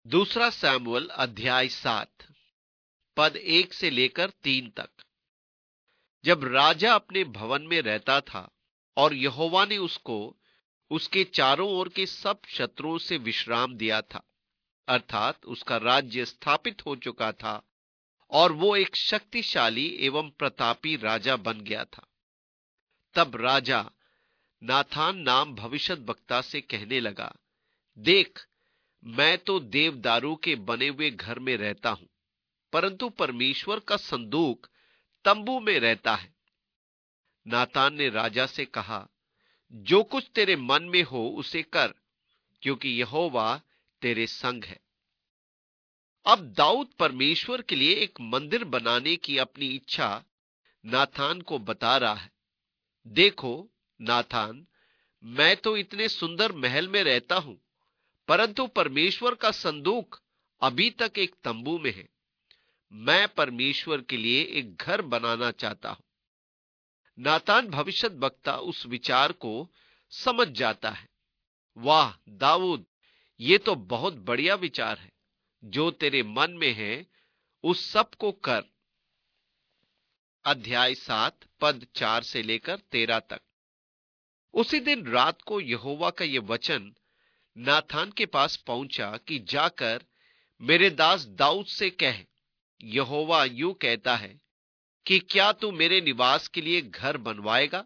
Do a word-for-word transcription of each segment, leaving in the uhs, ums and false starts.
दूसरा सैमुअल अध्याय सात पद एक से लेकर तीन तक। जब राजा अपने भवन में रहता था और यहोवा ने उसको उसके चारों ओर के सब शत्रुओं से विश्राम दिया था, अर्थात उसका राज्य स्थापित हो चुका था और वो एक शक्तिशाली एवं प्रतापी राजा बन गया था, तब राजा नाथान नाम भविष्यद्वक्ता से कहने लगा, देख, मैं तो देवदारू के बने हुए घर में रहता हूं, परंतु परमेश्वर का संदूक तंबू में रहता है। नातान ने राजा से कहा, जो कुछ तेरे मन में हो उसे कर, क्योंकि यहोवा तेरे संग है। अब दाऊद परमेश्वर के लिए एक मंदिर बनाने की अपनी इच्छा नाथान को बता रहा है। देखो नाथान, मैं तो इतने सुंदर महल में रहता हूं, परंतु परमेश्वर का संदूक अभी तक एक तंबू में है। मैं परमेश्वर के लिए एक घर बनाना चाहता हूं। नातान भविष्यद्वक्ता उस विचार को समझ जाता है। वाह दाऊद, ये तो बहुत बढ़िया विचार है। जो तेरे मन में है उस सब को कर। अध्याय सात पद चार से लेकर तेरह तक। उसी दिन रात को यहोवा का यह वचन नाथान के पास पहुंचा कि जाकर मेरे दास दाऊद से कह, यहोवा यूं कहता है कि क्या तू मेरे निवास के लिए घर बनवाएगा?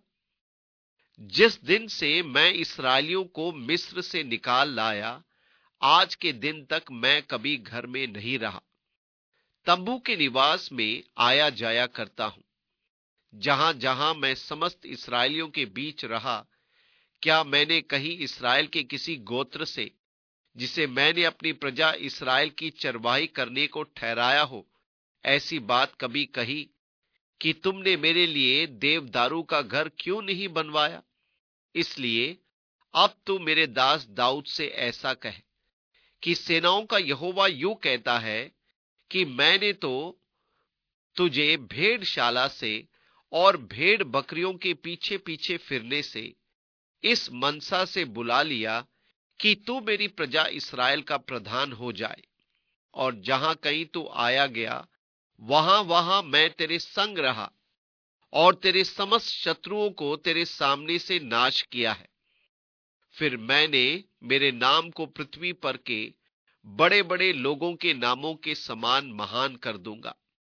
जिस दिन से मैं इस्राएलियों को मिस्र से निकाल लाया, आज के दिन तक मैं कभी घर में नहीं रहा। तंबू के निवास में आया जाया करता हूं। जहां जहां मैं समस्त इस्राएलियों के बीच रहा, क्या मैंने कहीं इस्राएल के किसी गोत्र से, जिसे मैंने अपनी प्रजा इस्राएल की चरवाही करने को ठहराया हो, ऐसी बात कभी कही कि तुमने मेरे लिए देवदारू का घर क्यों नहीं बनवाया? इसलिए अब तू मेरे दास दाऊद से ऐसा कहे कि सेनाओं का यहोवा यूं कहता है कि मैंने तो तुझे भेड़शाला से और भेड़ बकरियों के पीछे पीछे फिरने से इस मनसा से बुला लिया कि तू मेरी प्रजा इस्राएल का प्रधान हो जाए, और जहां कहीं तू आया गया वहां वहां मैं तेरे संग रहा और तेरे समस्त शत्रुओं को तेरे सामने से नाश किया है। फिर मैंने मेरे नाम को पृथ्वी पर के बड़े बड़े लोगों के नामों के समान महान कर दूंगा,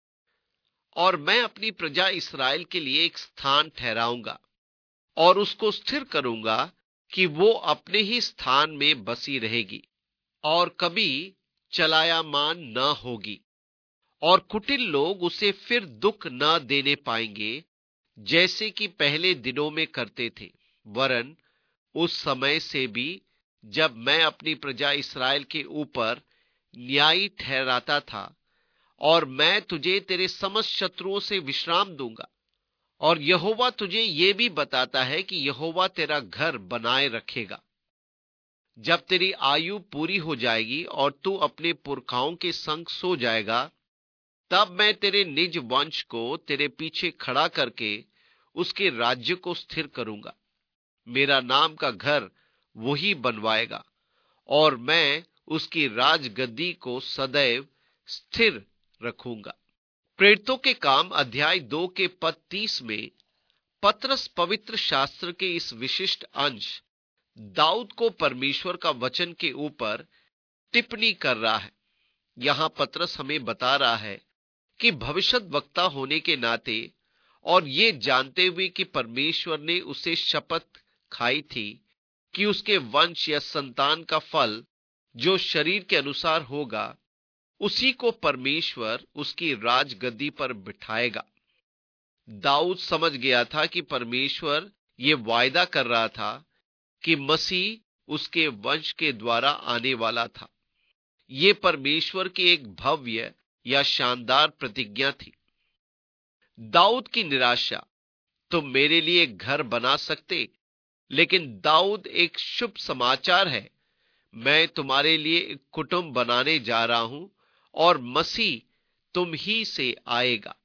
और मैं अपनी प्रजा इस्राएल के लिए एक स्थान ठहराऊंगा और उसको स्थिर करूंगा कि वो अपने ही स्थान में बसी रहेगी और कभी चलायमान न होगी, और कुटिल लोग उसे फिर दुख न देने पाएंगे जैसे कि पहले दिनों में करते थे, वरन उस समय से भी जब मैं अपनी प्रजा इस्राएल के ऊपर न्यायी ठहराता था। और मैं तुझे तेरे समस्त शत्रुओं से विश्राम दूंगा। और यहोवा तुझे ये भी बताता है कि यहोवा तेरा घर बनाए रखेगा। जब तेरी आयु पूरी हो जाएगी और तू अपने पुरखाओं के संग सो जाएगा, तब मैं तेरे निज वंश को तेरे पीछे खड़ा करके उसके राज्य को स्थिर करूंगा। मेरा नाम का घर वही बनवाएगा और मैं उसकी राजगद्दी को सदैव स्थिर रखूंगा। प्रेरितों के काम अध्याय दो के पद तीस में पतरस पवित्र शास्त्र के इस विशिष्ट अंश दाऊद को परमेश्वर का वचन के ऊपर टिप्पणी कर रहा है। यहां पतरस हमें बता रहा है कि भविष्यद्वक्ता होने के नाते और ये जानते हुए कि परमेश्वर ने उसे शपथ खाई थी कि उसके वंश या संतान का फल जो शरीर के अनुसार होगा, उसी को परमेश्वर उसकी राजगद्दी पर बिठाएगा। दाऊद समझ गया था कि परमेश्वर ये वायदा कर रहा था कि मसीह उसके वंश के द्वारा आने वाला था। ये परमेश्वर की एक भव्य या शानदार प्रतिज्ञा थी। दाऊद की निराशा, तुम मेरे लिए एक घर बना सकते, लेकिन दाऊद एक शुभ समाचार है, मैं तुम्हारे लिए एक कुटुंब बनाने जा रहा हूं और मसीह तुम ही से आएगा।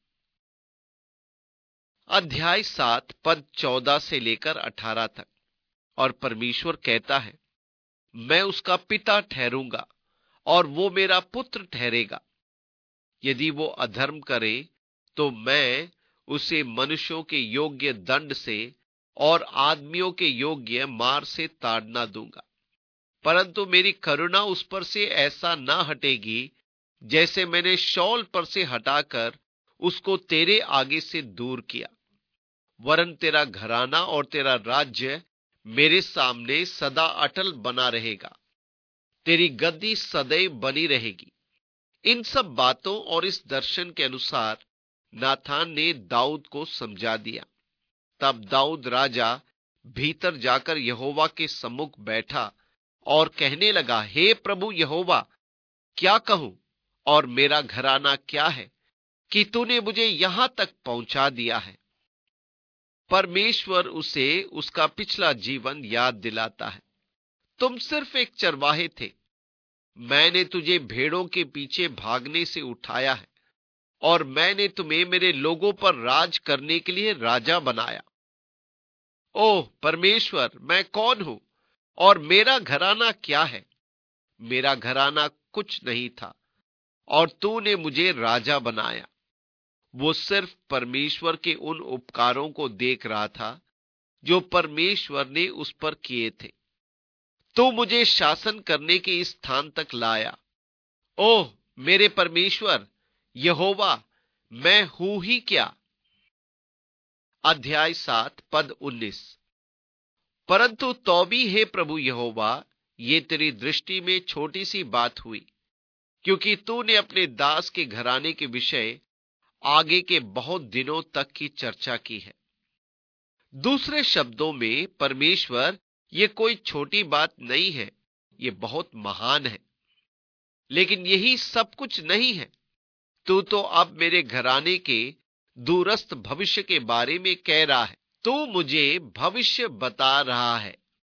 अध्याय सात पद चौदह से लेकर अठारह तक। और परमेश्वर कहता है, मैं उसका पिता ठहरूंगा और वो मेरा पुत्र ठहरेगा। यदि वो अधर्म करे तो मैं उसे मनुष्यों के योग्य दंड से और आदमियों के योग्य मार से ताड़ना दूंगा। परंतु मेरी करुणा उस पर से ऐसा ना हटेगी जैसे मैंने शौल पर से हटाकर उसको तेरे आगे से दूर किया। वरन तेरा घराना और तेरा राज्य मेरे सामने सदा अटल बना रहेगा। तेरी गद्दी सदैव बनी रहेगी। इन सब बातों और इस दर्शन के अनुसार नाथान ने दाऊद को समझा दिया। तब दाऊद राजा भीतर जाकर यहोवा के सम्मुख बैठा और कहने लगा, हे प्रभु यहोवा, क्या कहूं और मेरा घराना क्या है कि तूने मुझे यहां तक पहुंचा दिया है। परमेश्वर उसे उसका पिछला जीवन याद दिलाता है। तुम सिर्फ एक चरवाहे थे, मैंने तुझे भेड़ों के पीछे भागने से उठाया है और मैंने तुम्हें मेरे लोगों पर राज करने के लिए राजा बनाया। ओह परमेश्वर, मैं कौन हूं और मेरा घराना क्या है? मेरा घराना कुछ नहीं था और तूने मुझे राजा बनाया। वो सिर्फ परमेश्वर के उन उपकारों को देख रहा था जो परमेश्वर ने उस पर किए थे। तू मुझे शासन करने के इस स्थान तक लाया। ओह मेरे परमेश्वर यहोवा, मैं हूं ही क्या। अध्याय सात पद उन्नीस। परंतु तो भी हे प्रभु यहोवा, ये तेरी दृष्टि में छोटी सी बात हुई, क्योंकि तूने अपने दास के घराने के विषय आगे के बहुत दिनों तक की चर्चा की है। दूसरे शब्दों में परमेश्वर, ये कोई छोटी बात नहीं है, ये बहुत महान है। लेकिन यही सब कुछ नहीं है। तू तो अब मेरे घराने के दूरस्थ भविष्य के बारे में कह रहा है। तू मुझे भविष्य बता रहा है।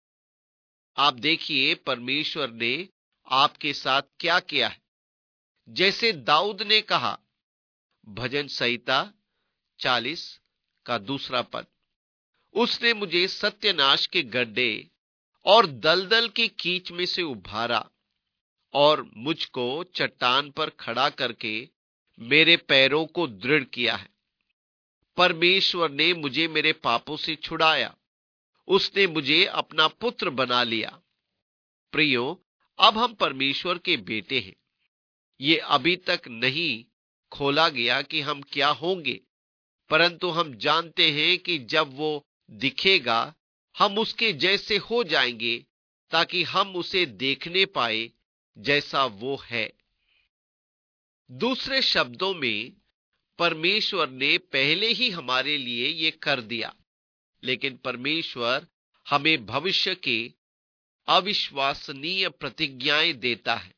आप देखिए परमेश्वर ने आपके साथ क्या किया है। जैसे दाऊद ने कहा, भजन संहिता चालीस का दूसरा पद, उसने मुझे सत्यानाश के गड्ढे और दलदल की कीच में से उभारा और मुझको चट्टान पर खड़ा करके मेरे पैरों को दृढ़ किया है। परमेश्वर ने मुझे मेरे पापों से छुड़ाया। उसने मुझे अपना पुत्र बना लिया। प्रियो, अब हम परमेश्वर के बेटे हैं। ये अभी तक नहीं खोला गया कि हम क्या होंगे, परंतु हम जानते हैं कि जब वो दिखेगा हम उसके जैसे हो जाएंगे, ताकि हम उसे देखने पाए जैसा वो है। दूसरे शब्दों में परमेश्वर ने पहले ही हमारे लिए ये कर दिया, लेकिन परमेश्वर हमें भविष्य के अविश्वसनीय प्रतिज्ञाएं देता है।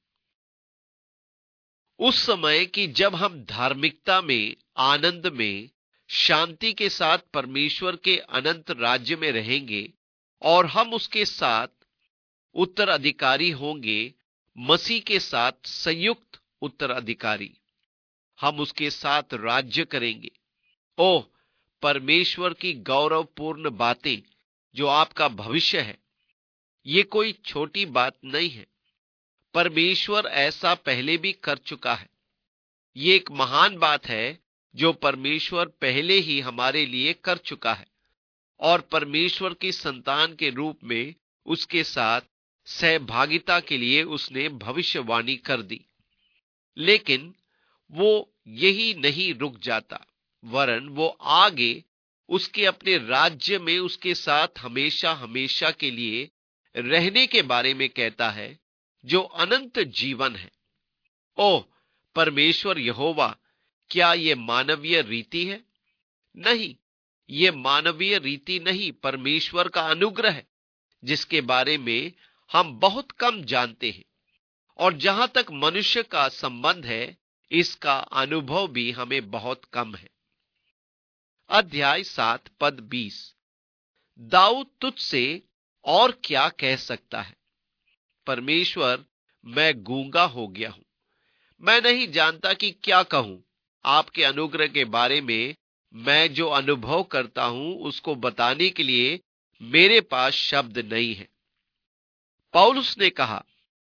उस समय कि जब हम धार्मिकता में, आनंद में, शांति के साथ परमेश्वर के अनंत राज्य में रहेंगे और हम उसके साथ उत्तराधिकारी होंगे, मसीह के साथ संयुक्त उत्तराधिकारी। हम उसके साथ राज्य करेंगे। ओह परमेश्वर की गौरवपूर्ण बातें जो आपका भविष्य है, ये कोई छोटी बात नहीं है। परमेश्वर ऐसा पहले भी कर चुका है। ये एक महान बात है जो परमेश्वर पहले ही हमारे लिए कर चुका है और परमेश्वर की संतान के रूप में उसके साथ सहभागिता के लिए उसने भविष्यवाणी कर दी। लेकिन वो यही नहीं रुक जाता, वरन वो आगे उसके अपने राज्य में उसके साथ हमेशा हमेशा के लिए रहने के बारे में कहता है, जो अनंत जीवन है। ओह परमेश्वर यहोवा, क्या ये मानवीय रीति है? नहीं, ये मानवीय रीति नहीं, परमेश्वर का अनुग्रह है, जिसके बारे में हम बहुत कम जानते हैं। और जहां तक मनुष्य का संबंध है, इसका अनुभव भी हमें बहुत कम है। अध्याय सात पद बीस। दाऊद तुझसे और क्या कह सकता है? परमेश्वर, मैं गूंगा हो गया हूं, मैं नहीं जानता कि क्या कहूं। आपके अनुग्रह के बारे में मैं जो अनुभव करता हूं उसको बताने के लिए मेरे पास शब्द नहीं है। पौलुस ने कहा,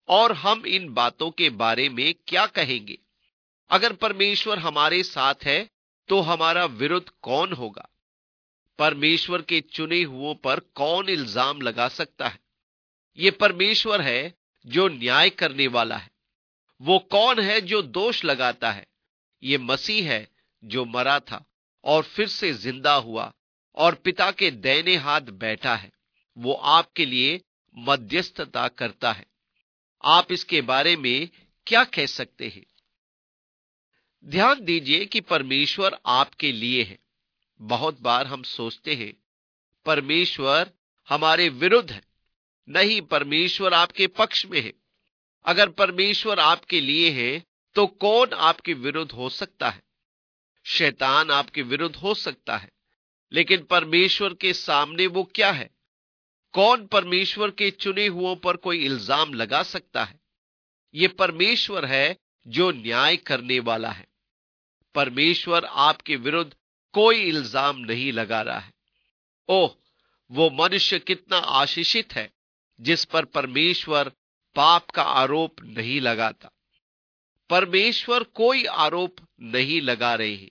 और हम इन बातों के बारे में क्या कहेंगे? अगर परमेश्वर हमारे साथ है तो हमारा विरुद्ध कौन होगा? परमेश्वर के चुने हुओं पर कौन इल्जाम लगा सकता है? ये परमेश्वर है जो न्याय करने वाला है। वो कौन है जो दोष लगाता है? ये मसीह है जो मरा था और फिर से जिंदा हुआ और पिता के दाहिने हाथ बैठा है। वो आपके लिए मध्यस्थता करता है। आप इसके बारे में क्या कह सकते हैं? ध्यान दीजिए कि परमेश्वर आपके लिए है। बहुत बार हम सोचते हैं परमेश्वर हमारे विरुद्ध है। नहीं, परमेश्वर आपके पक्ष में है। अगर परमेश्वर आपके लिए है तो कौन आपके विरुद्ध हो सकता है? शैतान आपके विरुद्ध हो सकता है, लेकिन परमेश्वर के सामने वो क्या है? कौन परमेश्वर के चुने हुओं पर कोई इल्जाम लगा सकता है? ये परमेश्वर है जो न्याय करने वाला है। परमेश्वर आपके विरुद्ध कोई इल्जाम नहीं लगा रहा है। ओह, वो मनुष्य कितना आशीषित है जिस पर परमेश्वर पाप का आरोप नहीं लगाता। परमेश्वर कोई आरोप नहीं लगा रहे हैं।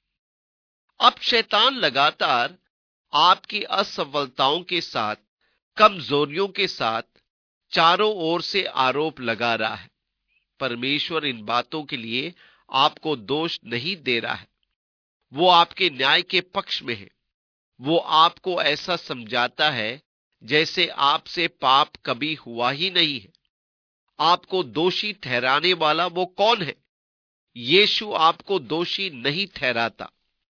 अब शैतान लगातार आपकी असफलताओं के साथ, कमजोरियों के साथ चारों ओर से आरोप लगा रहा है। परमेश्वर इन बातों के लिए आपको दोष नहीं दे रहा है। वो आपके न्याय के पक्ष में है। वो आपको ऐसा समझाता है जैसे आपसे पाप कभी हुआ ही नहीं है। आपको दोषी ठहराने वाला वो कौन है? यीशु आपको दोषी नहीं ठहराता।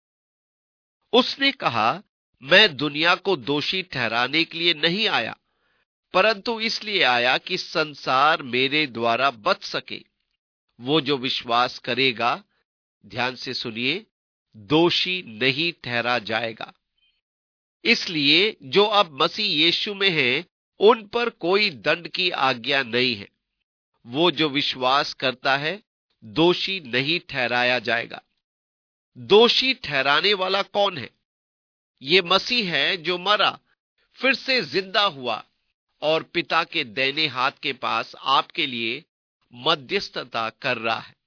उसने कहा, मैं दुनिया को दोषी ठहराने के लिए नहीं आया, परंतु इसलिए आया कि संसार मेरे द्वारा बच सके। वो जो विश्वास करेगा, ध्यान से सुनिए, दोषी नहीं ठहरा जाएगा। इसलिए जो अब मसीह यीशु में है, उन पर कोई दंड की आज्ञा नहीं है। वो जो विश्वास करता है, दोषी नहीं ठहराया जाएगा। दोषी ठहराने वाला कौन है? ये मसीह है जो मरा, फिर से जिंदा हुआ और पिता के दाहिने हाथ के पास आपके लिए मध्यस्थता कर रहा है।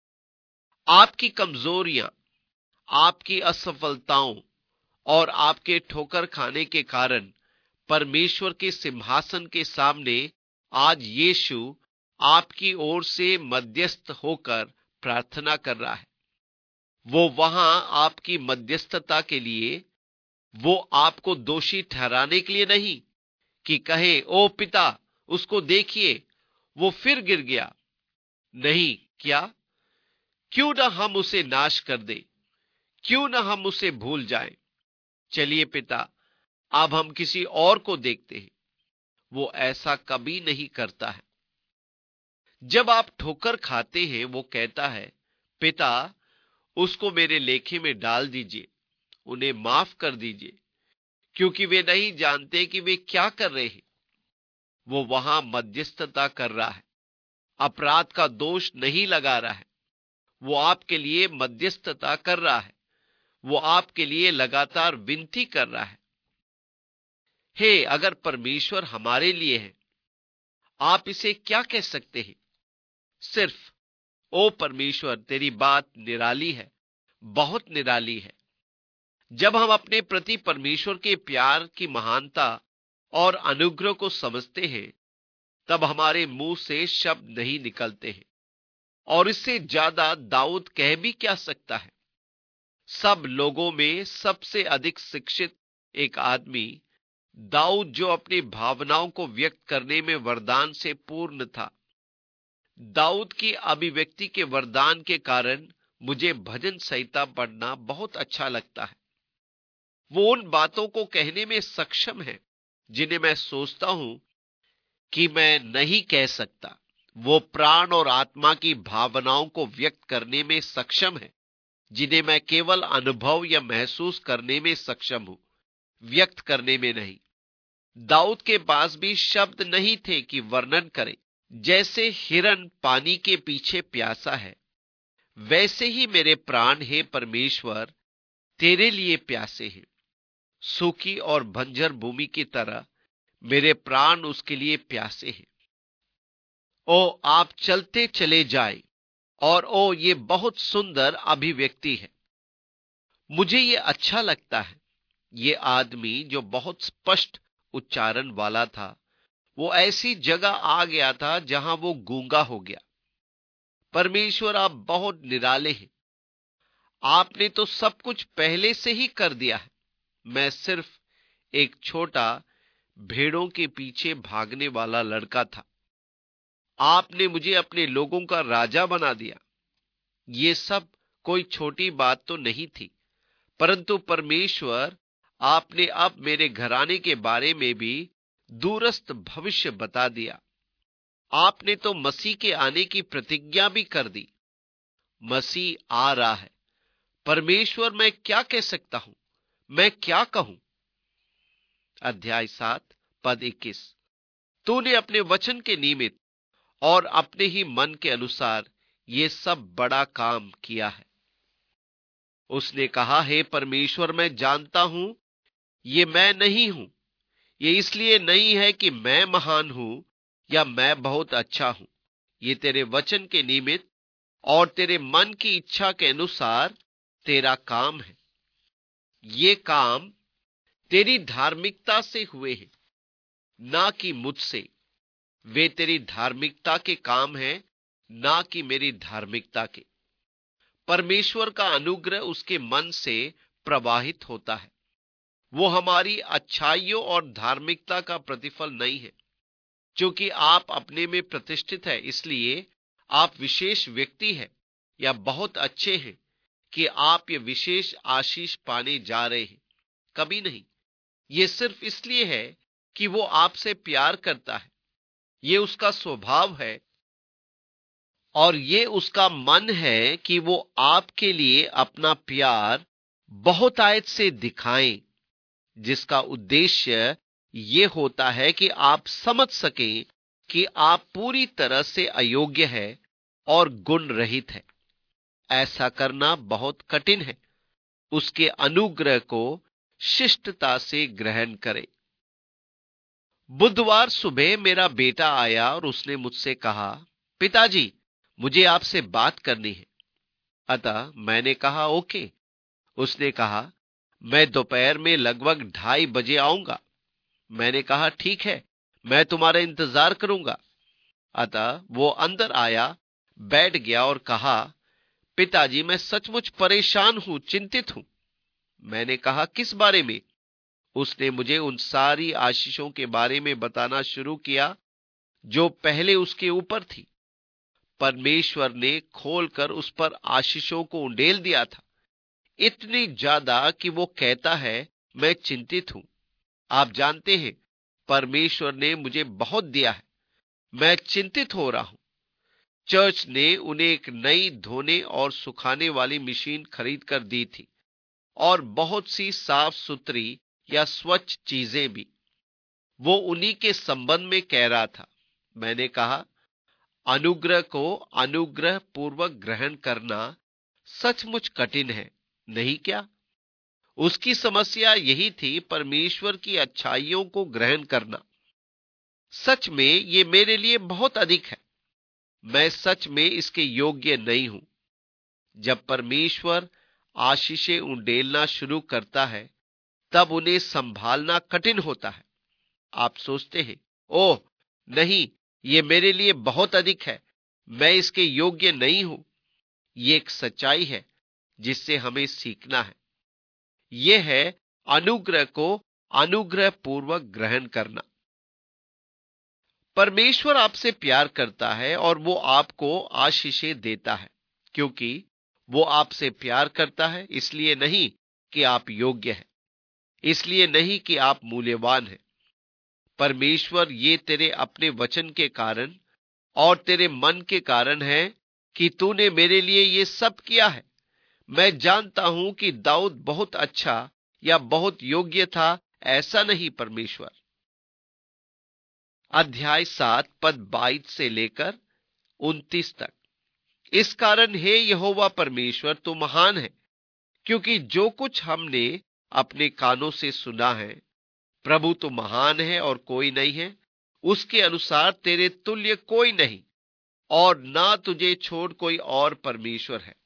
आपकी कमजोरियां, आपकी असफलताओं और आपके ठोकर खाने के कारण परमेश्वर के सिंहासन के सामने आज यीशु आपकी ओर से मध्यस्थ होकर प्रार्थना कर रहा है। वो वहां आपकी मध्यस्थता के लिए, वो आपको दोषी ठहराने के लिए नहीं कि कहे, ओ पिता, उसको देखिए, वो फिर गिर गया। नहीं, क्या? क्यों ना हम उसे नाश कर दे, क्यों ना हम उसे भूल जाएं। चलिए पिता, अब हम किसी और को देखते हैं। वो ऐसा कभी नहीं करता है। जब आप ठोकर खाते हैं, वो कहता है, पिता, उसको मेरे लेखे में डाल दीजिए, उन्हें माफ कर दीजिए, क्योंकि वे नहीं जानते कि वे क्या कर रहे हैं। वो वहां मध्यस्थता कर रहा है, अपराध का दोष नहीं लगा रहा है। वो आपके लिए मध्यस्थता कर रहा है। वो आपके लिए लगातार विनती कर रहा है। हे, अगर परमेश्वर हमारे लिए है, आप इसे क्या कह सकते हैं? सिर्फ, ओ परमेश्वर, तेरी बात निराली है, बहुत निराली है। जब हम अपने प्रति परमेश्वर के प्यार की महानता और अनुग्रह को समझते हैं, तब हमारे मुंह से शब्द नहीं निकलते हैं। और इससे ज्यादा दाऊद कह भी क्या सकता है? सब लोगों में सबसे अधिक शिक्षित एक आदमी दाऊद, जो अपनी भावनाओं को व्यक्त करने में वरदान से पूर्ण था। दाऊद की अभिव्यक्ति के वरदान के कारण मुझे भजन संहिता पढ़ना बहुत अच्छा लगता है। वो उन बातों को कहने में सक्षम है जिन्हें मैं सोचता हूं कि मैं नहीं कह सकता। वो प्राण और आत्मा की भावनाओं को व्यक्त करने में सक्षम है जिन्हें मैं केवल अनुभव या महसूस करने में सक्षम हूं, व्यक्त करने में नहीं। दाऊद के पास भी शब्द नहीं थे कि वर्णन करे। जैसे हिरन पानी के पीछे प्यासा है, वैसे ही मेरे प्राण, हे परमेश्वर, तेरे लिए प्यासे हैं। सूखी और बंजर भूमि की तरह मेरे प्राण उसके लिए प्यासे हैं। ओ आप चलते चले जाए, और ओ ये बहुत सुंदर अभिव्यक्ति है। मुझे ये अच्छा लगता है। ये आदमी जो बहुत स्पष्ट उच्चारण वाला था, वो ऐसी जगह आ गया था जहां वो गूंगा हो गया। परमेश्वर आप बहुत निराले हैं। आपने तो सब कुछ पहले से ही कर दिया है। मैं सिर्फ एक छोटा भेड़ों के पीछे भागने वाला लड़का था। आपने मुझे अपने लोगों का राजा बना दिया। ये सब कोई छोटी बात तो नहीं थी, परंतु परमेश्वर आपने अब मेरे घराने के बारे में भी दूरस्थ भविष्य बता दिया। आपने तो मसीह के आने की प्रतिज्ञा भी कर दी। मसीह आ रहा है। परमेश्वर मैं क्या कह सकता हूं? मैं क्या कहूं? अध्याय सात पद इक्कीस। तूने अपने वचन के निमित्त और अपने ही मन के अनुसार ये सब बड़ा काम किया है। उसने कहा, हे परमेश्वर मैं जानता हूं ये मैं नहीं हूं। ये इसलिए नहीं है कि मैं महान हूं या मैं बहुत अच्छा हूं। ये तेरे वचन के निमित्त और तेरे मन की इच्छा के अनुसार तेरा काम है। ये काम तेरी धार्मिकता से हुए हैं, ना कि मुझसे। वे तेरी धार्मिकता के काम हैं, ना कि मेरी धार्मिकता के। परमेश्वर का अनुग्रह उसके मन से प्रवाहित होता है। वो हमारी अच्छाइयों और धार्मिकता का प्रतिफल नहीं है। क्योंकि आप अपने में प्रतिष्ठित है, इसलिए आप विशेष व्यक्ति हैं या बहुत अच्छे हैं कि आप ये विशेष आशीष पाने जा रहे हैं। कभी नहीं। ये सिर्फ इसलिए है कि वो आपसे प्यार करता है। ये उसका स्वभाव है और ये उसका मन है कि वो आपके लिए अपना प्यार बहुतायत से दिखाएं, जिसका उद्देश्य ये होता है कि आप समझ सकें कि आप पूरी तरह से अयोग्य है और गुण रहित है। ऐसा करना बहुत कठिन है। उसके अनुग्रह को शिष्टता से ग्रहण करें। बुधवार सुबह मेरा बेटा आया और उसने मुझसे कहा, पिताजी मुझे आपसे बात करनी है। अतः मैंने कहा ओके। उसने कहा, मैं दोपहर में लगभग ढाई बजे आऊंगा। मैंने कहा ठीक है, मैं तुम्हारा इंतजार करूंगा। अतः वो अंदर आया, बैठ गया और कहा, पिताजी मैं सचमुच परेशान हूं, चिंतित हूं। मैंने कहा किस बारे में? उसने मुझे उन सारी आशीषों के बारे में बताना शुरू किया जो पहले उसके ऊपर थी। परमेश्वर ने खोलकर उस पर आशीषों को उंडेल दिया था, इतनी ज्यादा कि वो कहता है मैं चिंतित हूं। आप जानते हैं परमेश्वर ने मुझे बहुत दिया है, मैं चिंतित हो रहा हूं। चर्च ने उन्हें एक नई धोने और सुखाने वाली मशीन खरीद कर दी थी और बहुत सी साफ सुथरी या स्वच्छ चीजें भी। वो उन्हीं के संबंध में कह रहा था। मैंने कहा, अनुग्रह को अनुग्रह पूर्वक ग्रहण करना सचमुच कठिन है, नहीं क्या? उसकी समस्या यही थी, परमेश्वर की अच्छाइयों को ग्रहण करना। सच में ये मेरे लिए बहुत अधिक है। मैं सच में इसके योग्य नहीं हूं। जब परमेश्वर आशीषें उंडेलना शुरू करता है, तब उन्हें संभालना कठिन होता है। आप सोचते हैं, ओह नहीं, ये मेरे लिए बहुत अधिक है, मैं इसके योग्य नहीं हूं। ये एक सच्चाई है जिससे हमें सीखना है। यह है अनुग्रह को अनुग्रह पूर्वक ग्रहण करना। परमेश्वर आपसे प्यार करता है और वो आपको आशीषें देता है, क्योंकि वो आपसे प्यार करता है, इसलिए नहीं कि आप योग्य हैं, इसलिए नहीं कि आप मूल्यवान हैं। परमेश्वर ये तेरे अपने वचन के कारण और तेरे मन के कारण है कि तूने मेरे लिए ये सब किया है। मैं जानता हूं कि दाऊद बहुत अच्छा या बहुत योग्य था, ऐसा नहीं परमेश्वर। अध्याय सात पद बाईस से लेकर उनतीस तक। इस कारण हे यहोवा परमेश्वर तू महान है, क्योंकि जो कुछ हमने अपने कानों से सुना है, प्रभु तो महान है और कोई नहीं है, उसके अनुसार तेरे तुल्य कोई नहीं। और ना तुझे छोड़ कोई और परमेश्वर है।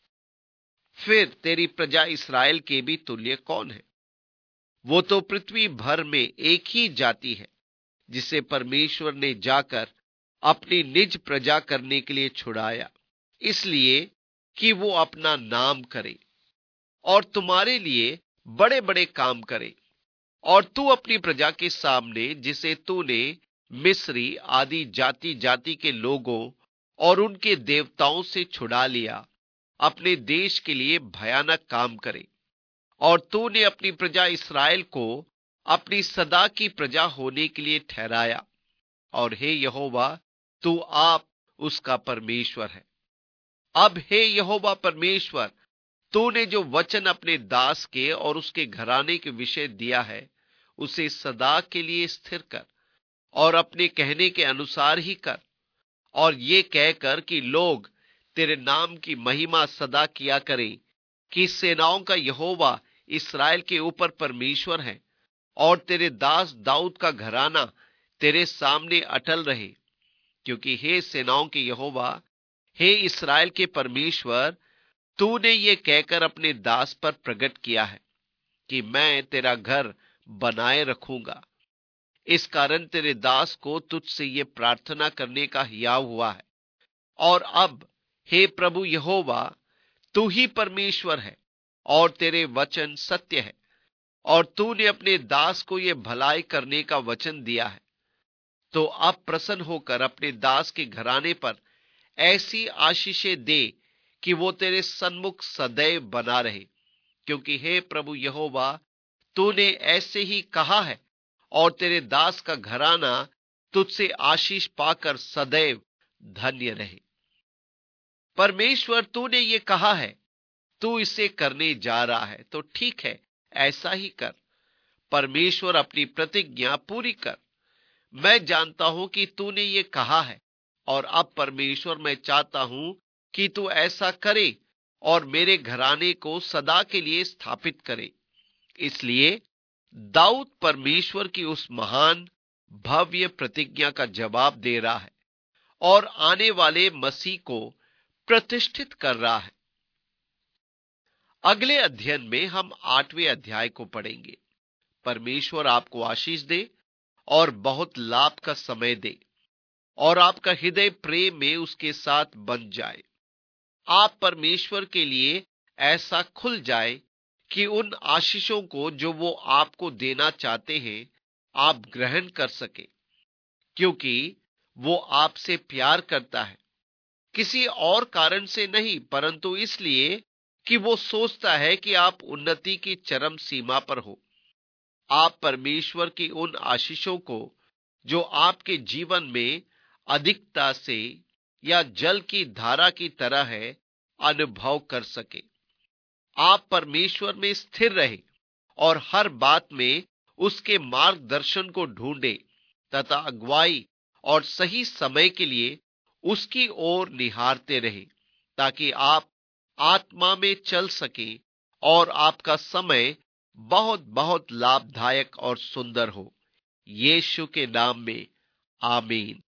फिर तेरी प्रजा इस्राएल के भी तुल्य कौन है? वो तो पृथ्वी भर में एक ही जाति है जिसे परमेश्वर ने जाकर अपनी निज प्रजा करने के लिए छुड़ाया, इसलिए कि वो अपना नाम करे और तुम्हारे लिए बड़े बड़े काम करे। और तू अपनी प्रजा के सामने, जिसे तूने मिस्री आदि जाति जाति के लोगों और उनके देवताओं से छुड़ा लिया, अपने देश के लिए भयानक काम करे। और तूने अपनी प्रजा इस्राएल को अपनी सदा की प्रजा होने के लिए ठहराया। और हे यहोवा, तू आप उसका परमेश्वर है। अब हे यहोवा परमेश्वर, तूने जो वचन अपने दास के और उसके घराने के विषय दिया है, उसे सदा के लिए स्थिर कर और अपने कहने के अनुसार ही कर। और ये कहकर कि लोग तेरे नाम की महिमा सदा किया करें कि सेनाओं का यहोवा इस्राएल के ऊपर परमेश्वर है, और तेरे दास दाऊद का घराना तेरे सामने अटल रहे। क्योंकि हे सेनाओं के यहोवा, हे इस्राएल के परमेश्वर, तूने ये कहकर अपने दास पर प्रकट किया है कि मैं तेरा घर बनाए रखूंगा। इस कारण तेरे दास को तुझसे ये प्रार्थना करने का हियाव हुआ है। और अब हे प्रभु यहोवा, तू ही परमेश्वर है और तेरे वचन सत्य है, और तूने अपने दास को ये भलाई करने का वचन दिया है। तो अब प्रसन्न होकर अपने दास के घराने पर ऐसी आशीषें दे कि वो तेरे सन्मुख सदैव बना रहे। क्योंकि हे प्रभु यहोवा, तूने ऐसे ही कहा है, और तेरे दास का घराना तुझसे आशीष पाकर सदैव धन्य रहे। परमेश्वर, तूने ये कहा है, तू इसे करने जा रहा है, तो ठीक है, ऐसा ही कर। परमेश्वर, अपनी प्रतिज्ञा पूरी कर। मैं जानता हूं कि तूने ये कहा है, और अब परमेश्वर, मैं चाहता हूं कि तू ऐसा करे और मेरे घराने को सदा के लिए स्थापित करे। इसलिए दाऊद परमेश्वर की उस महान भव्य प्रतिज्ञा का जवाब दे रहा है और आने वाले मसीह को प्रतिष्ठित कर रहा है। अगले अध्ययन में हम आठवें अध्याय को पढ़ेंगे। परमेश्वर आपको आशीष दे और बहुत लाभ का समय दे, और आपका हृदय प्रेम में उसके साथ बंध जाए। आप परमेश्वर के लिए ऐसा खुल जाए कि उन आशीषों को जो वो आपको देना चाहते हैं, आप ग्रहण कर सके, क्योंकि वो आपसे प्यार करता है। किसी और कारण से नहीं, परंतु इसलिए कि वो सोचता है कि आप उन्नति की चरम सीमा पर हो। आप परमेश्वर की उन आशीषों को, जो आपके जीवन में अधिकता से या जल की धारा की तरह है, अनुभव कर सके। आप परमेश्वर में स्थिर रहे और हर बात में उसके मार्गदर्शन को ढूंढे, तथा अगुवाई और सही समय के लिए उसकी ओर निहारते रहे, ताकि आप आत्मा में चल सके और आपका समय बहुत बहुत लाभदायक और सुंदर हो। यीशु के नाम में आमीन।